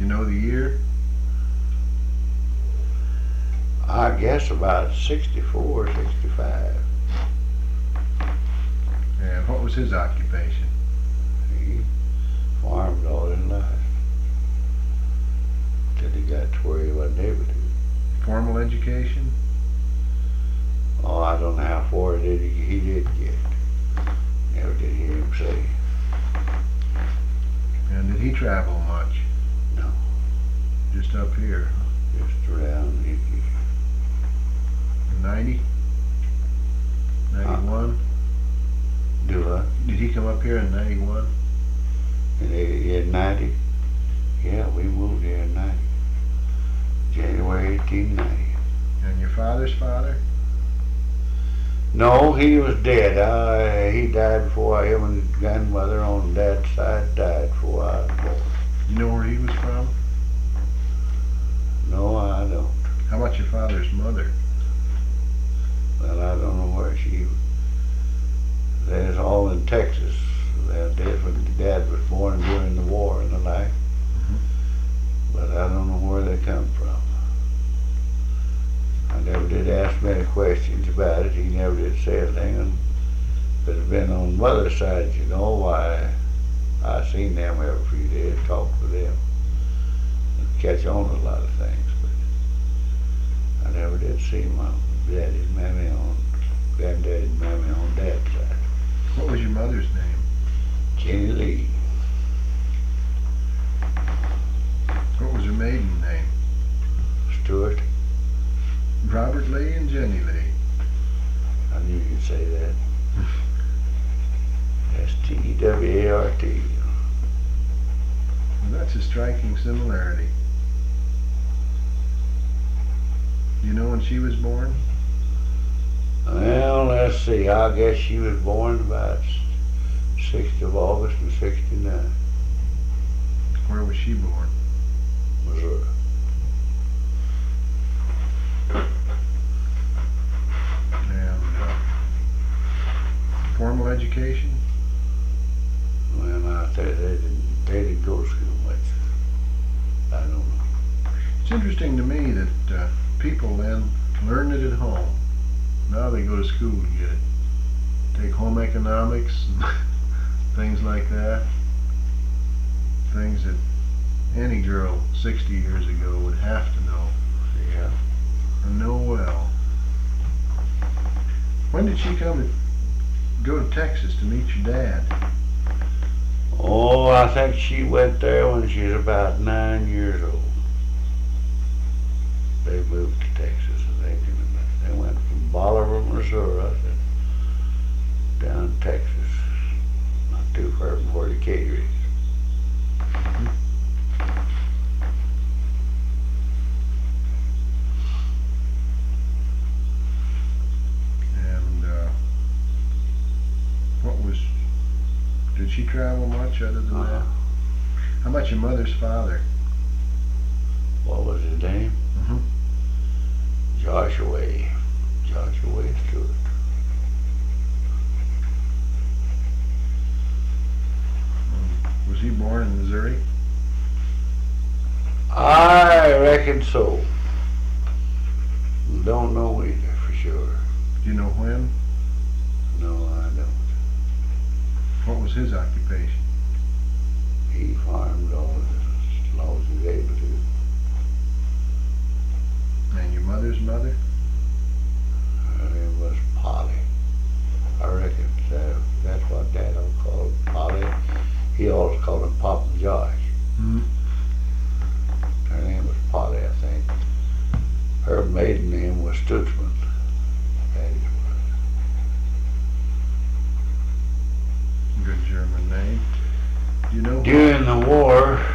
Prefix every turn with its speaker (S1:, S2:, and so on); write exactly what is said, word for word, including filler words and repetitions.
S1: know the year?
S2: I guess about sixty-four, sixty-five.
S1: And what was his occupation?
S2: He farmed all his life till he got to where he wasn't able to.
S1: Formal education?
S2: Oh, I don't know how far did he, he did get. Never did hear him say.
S1: And did he travel much?
S2: No.
S1: Just up here?
S2: Just around. He, he,
S1: ninety? ninety-one?
S2: Uh, do what?
S1: Did he come up here in ninety-one?
S2: In, in ninety? Yeah, we moved here in ninety. January eighteen ninety.
S1: And your father's father?
S2: No, he was dead. Uh, he died before I, him and grandmother on dad's side died before I was born.
S1: You know where he was from?
S2: No, I don't.
S1: How about your father's mother?
S2: Well, I don't know where she was. They're all in Texas. They're dead when dad was born during the war and the like.
S1: Mm-hmm.
S2: But I don't know where they come from. I never did ask many questions about it. He never did say anything. And if it had been on mother's side, you know, why I seen them every few days, talked with them, and catch on to a lot of things. But I never did see my daddy and mammy on, granddaddy and mammy on dad's side.
S1: What was your mother's name?
S2: Jenny Lee.
S1: What was her maiden name?
S2: Stewart.
S1: Robert Lee and Jenny Lee.
S2: I knew you'd say that. S T W A R T.
S1: Well, that's a striking similarity. Do you know when she was born?
S2: Well, let's see. I guess she was born about sixth of August in sixty-nine.
S1: Where was she born?
S2: Missouri.
S1: And uh, formal education?
S2: Well, I tell you, they didn't, they didn't go to school much. I don't know.
S1: It's interesting to me that uh, people then learn it at home. Now they go to school to get it. Take home economics and things like that. Things that any girl sixty years ago would have to know.
S2: Yeah.
S1: And know well. When did she come to go to Texas to meet your dad?
S2: Oh, I think she went there when she was about nine years old. They moved to Texas, and they, they went from Bolivar, Missouri, to down to Texas, not too far from where Decatur is.
S1: Mm-hmm. And uh, what was, did she travel much other than
S2: Uh-huh.
S1: that? How about your mother's father?
S2: What was his name?
S1: Mm-hmm.
S2: Joshua. Joshua Stewart.
S1: Was he born in Missouri?
S2: I reckon so. Don't know either for sure.
S1: Do you know when?
S2: No, I don't.
S1: What was his occupation?
S2: He farmed all as long as he was able to.
S1: And your mother's mother?
S2: Her name was Polly. I reckon uh, that's what Dad will call him, Polly. He always called him Pop and Josh.
S1: Mm-hmm.
S2: Her name was Polly, I think. Her maiden name was Stutzman. Daddy's was.
S1: Good German name. Do you know?
S2: During the war,